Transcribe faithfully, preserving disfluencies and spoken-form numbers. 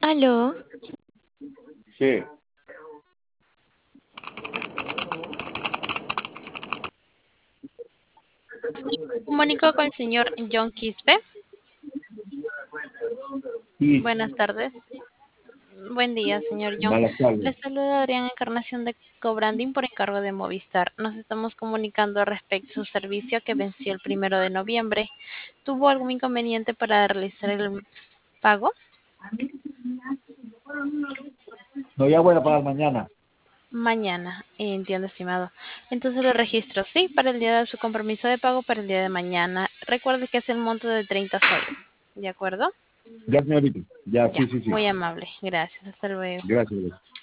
Aló, Sí, comunico con el señor John Quispe. sí, Buenas tardes. Buen día, señor John. malas tardes. Les saluda Adrián Encarnación de Cobranding por encargo de Movistar. Nos estamos comunicando respecto a su servicio que venció el primero de noviembre. ¿Tuvo algún inconveniente para realizar el pago? No, ya voy a pagar mañana. Mañana, entiendo, estimado. Entonces lo registro, sí, para el día de su compromiso de pago para el día de mañana. Recuerde que es el monto de treinta soles. ¿De acuerdo? Ya, señorita. Ya, Ya, sí, sí, sí. muy amable. Gracias. Hasta luego. Gracias.